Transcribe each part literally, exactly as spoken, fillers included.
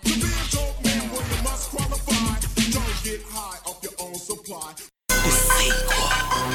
To be a dope man, well, you must qualify. Don't get high off your own supply. The sequel.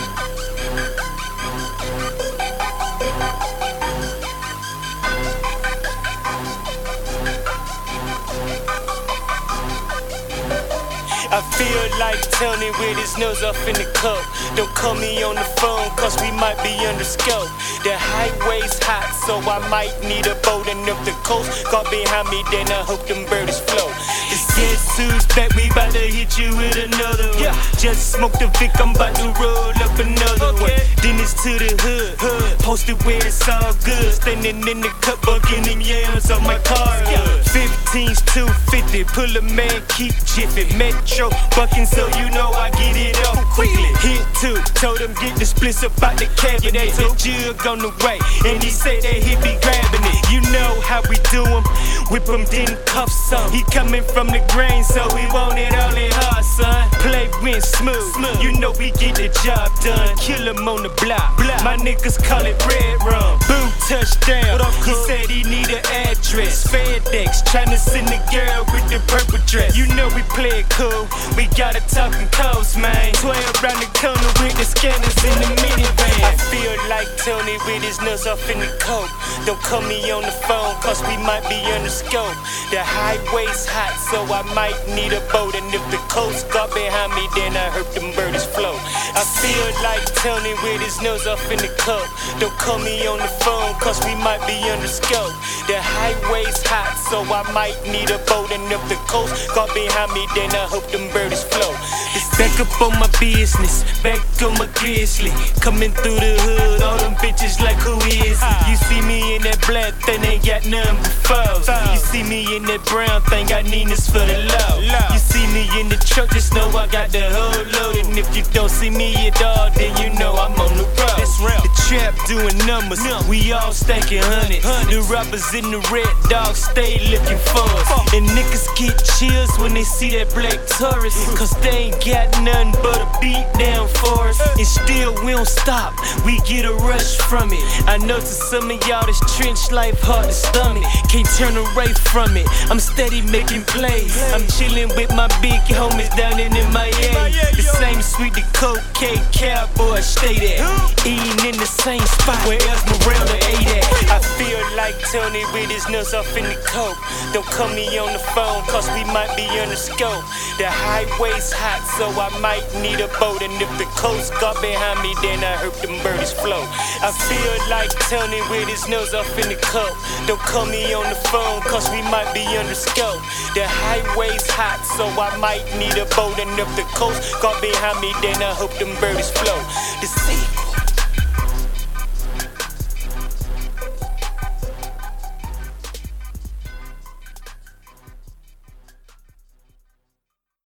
I feel like Tony with his nose off in the cup. Don't call me on the phone, cause we might be under scope. The highway's hot, so I might need a boat. And if the coast got behind me, then I hope them birdies float. It's guess who's back, we bout to hit you with another one. Yeah. Just smoked the Vic, I'm bout to roll up another okay. one. Then it's to the hood, hood. Posted where it's all good. Standing in the cup, bugging them yams on my car. Yeah. fifteens, two fifty, pull a man, keep jiffing. Metro bucking, so you know I get it up quickly. Hit two, told him get the splits up out the cabinet. The jug on the way, and he said that he be grabbing it. You know how we do him, whip him, then cuff some. He coming from the grain, so we want it all in hard, son. Play win smooth, smooth. You know we get the job done. Kill him on the block, block. My niggas call it red rum. Boom, touchdown. Up, he said he need an address. FedEx, tryna send the girl with the purple dress. You know we play it cool, we got it talking coast, man. twelve round the corner with the scanners in the minivan. I feel like Tony with his nose off in the coke. Don't call me on the phone, cause we might be under scope. The highway's hot, so I might need a boat. And if the coast got behind me, then I heard them birdies float. I feel like Tony with his nose off in the coke. Don't call me on the phone, cause we might be under scope. The highway's hot, so I might need a boat. And if the coast got behind me, then I hope them birdies float. It's back up on my business, back on my grizzly. Coming through the hood, all them bitches like who is it? You see me in that black thing, ain't got none but foes. You see me in that brown thing, got Nina's for the low. You see me in the truck, just know I got the whole load. And if you don't see me at all, then you know I'm on the road. The trap doing numbers, we all stacking hundreds. The rappers in the red dog stay looking for us. And niggas get chills when they see that black Taurus, cause they ain't got nothing but a beat down for us. And still we don't stop, we get a rush from it. I know to some of y'all this trench life hard to stomach. Can't turn away from it, I'm steady making plays. I'm chilling with my big homies down in Miami. The same sweet the cocaine cowboy stay there, eating in the same spot where Esmeralda ate at. I feel like Tony with his nose off in the coke. Don't call me on the phone, cause we might be under scope. The highway's hot, so I might need a boat. And if the coast got behind me, then I heard them birdies float. I feel like Tony with his nose off in the coke. Don't call me on the phone, cause we might be under scope. The highway's hot, so I might need a boat. And if the coast got behind me, then I hope them birdies float. The sea